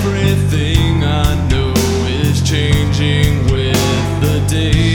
Everything I know is changing with the day.